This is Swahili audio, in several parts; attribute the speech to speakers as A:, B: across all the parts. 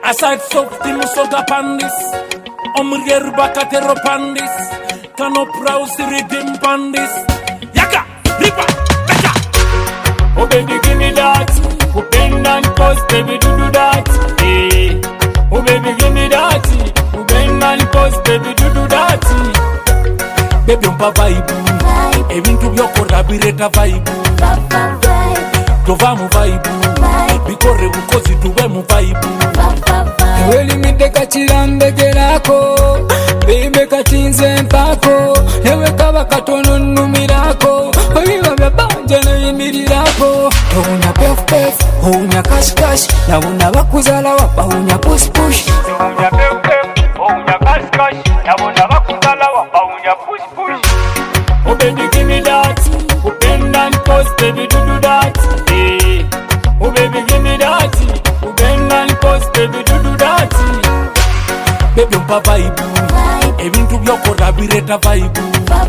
A: Aside softy musoga pandis, omrier bakatero pandis, kano browse redeem pandis. Yaga, ripa, becha. Oh baby, give me that. Oh bend and pose, baby, do that. Hey. Oh baby, give me that. Oh bend and pose, baby, do that. Baby, umpa vibe. Ebintu byokora bireta vibe. Tova mu vibe. Bikore bukozi tuwe mu vibe.
B: Weli mideka chirambe gerako, bimbe katinze mpako, ewe kaba katono numirako, oyiba byabanja neyimirirako. Towunya pef pef, owunya cash cash, nabona bakuzala wapa owunya push push.
C: Towunya pef pef, owunya cash cash, nabona bakuzala wapa owunya push push.
A: Oh baby, give me that. Oh bend and pose, baby, do that. Hey. Oh baby, give me that. Oh bend and pose, baby, do that. Baby, umpa vibe. Ebintu byokora bireta vibe.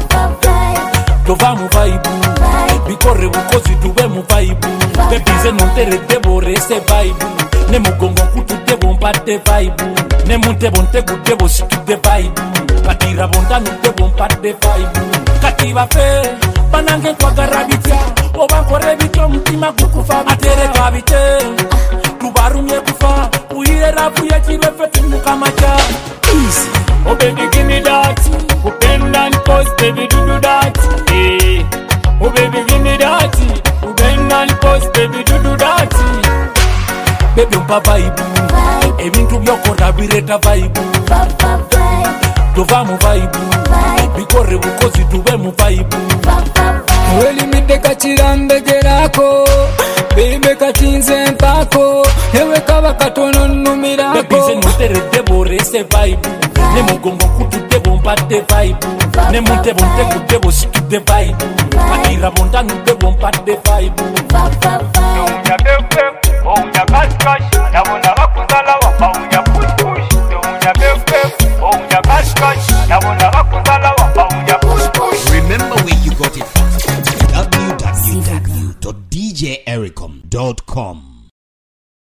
A: Tova mu vibe. Bikore bukozi tuwe mu vibe. Baby, ze nontere debo rese vibe. Ne mugongo kutu debo mpate vibe. Ne muntebo ntegu debo situde vibe. Katira bonda debo mpate vibe. Kativa fe, banange kwa garabitya. Oba kore bito mtima kukufa. Atere kabite, tubarumye kufa. Uye rafu ya chirefe timuka macha. Easy. Oh baby, give me that. Oh bend and pose, baby, do that. Hey. Oh baby, give me that. Oh bend and pose, baby, do that. Baby, umpa vibe. Ebintu byokora bireta vibe. Tova mu vibe. Bikore bukozi tuwe mu vibe.
B: Weli mideka chirambe gerako, bimbe katinze mpako, ewe kaba katono numirako.
A: Baby, ze notere debo rese vibe. Ne mugongo kutu debo mpate vibe. Ne muntebo ntegu debo situde vibe. Katira bonda debo mpate vibe.
C: Towunya pef pef, owunya cash cash, nabona bakuzala wapa owunya push push. Towunya pef pef, owunya cash cash, nabona bakuzala wapa owunya push push.
D: Remember where you got it from. www.djericom.com